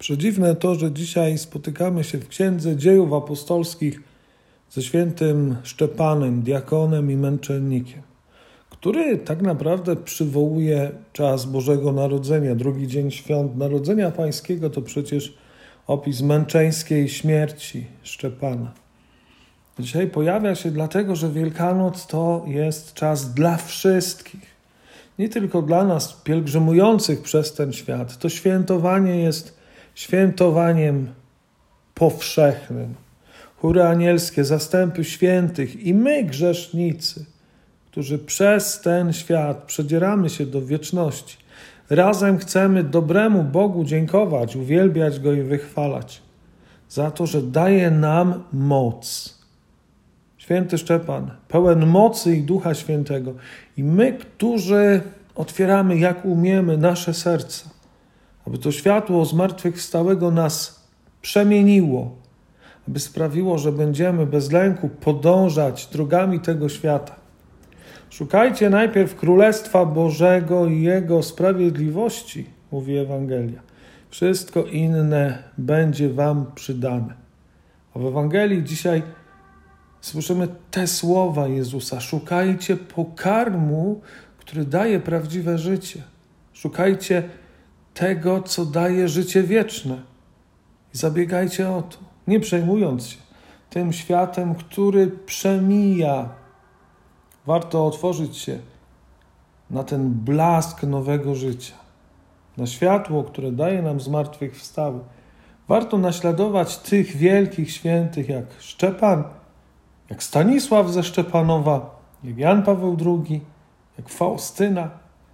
Przedziwne to, że dzisiaj spotykamy się w Księdze Dziejów Apostolskich ze świętym Szczepanem, diakonem i męczennikiem, który tak naprawdę przywołuje czas Bożego Narodzenia. Drugi dzień świąt Narodzenia Pańskiego to przecież opis męczeńskiej śmierci Szczepana. Dzisiaj pojawia się dlatego, że Wielkanoc to jest czas dla wszystkich. Nie tylko dla nas, pielgrzymujących przez ten świat. To świętowanie jest świętowaniem powszechnym. Chóry anielskie, zastępy świętych i my, grzesznicy, którzy przez ten świat przedzieramy się do wieczności. Razem chcemy dobremu Bogu dziękować, uwielbiać Go i wychwalać za to, że daje nam moc. Święty Szczepan, pełen mocy i Ducha Świętego. I my, którzy otwieramy jak umiemy nasze serca, aby to światło zmartwychwstałego nas przemieniło, aby sprawiło, że będziemy bez lęku podążać drogami tego świata. Szukajcie najpierw Królestwa Bożego i Jego sprawiedliwości, mówi Ewangelia. Wszystko inne będzie wam przydane. A w Ewangelii dzisiaj słyszymy te słowa Jezusa. Szukajcie pokarmu, który daje prawdziwe życie. Szukajcie tego, co daje życie wieczne. I zabiegajcie o to, nie przejmując się tym światem, który przemija. Warto otworzyć się na ten blask nowego życia, na światło, które daje nam zmartwychwstały. Warto naśladować tych wielkich świętych jak Szczepan, jak Stanisław ze Szczepanowa, jak Jan Paweł II, jak Faustyna.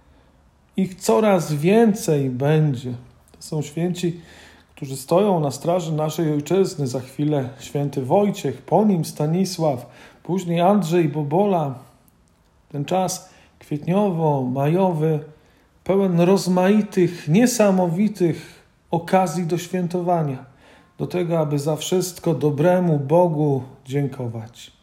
Ich coraz więcej będzie. To są święci, którzy stoją na straży naszej ojczyzny. Za chwilę święty Wojciech, po nim Stanisław, później Andrzej Bobola. Ten czas kwietniowo-majowy, pełen rozmaitych, niesamowitych okazji do świętowania. Do tego, aby za wszystko dobremu Bogu dziękować.